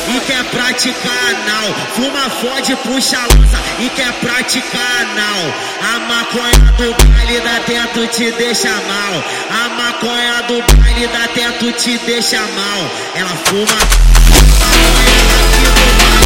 e quer praticar anal. Fuma, fode, puxa a lança e quer praticar anal. A maconha do baile da teto te deixa mal. A maconha do baile da teto te deixa mal. Ela fuma maconha aqui do baile.